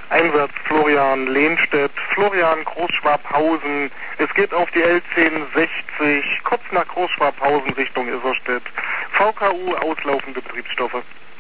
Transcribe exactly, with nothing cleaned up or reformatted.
Einsatz Florian Lehnstedt, Florian Großschwabhausen. Es geht auf die L zehn sechzig, kurz nach Großschwabhausen Richtung Iserstedt. V K U auslaufende Betriebsstoffe.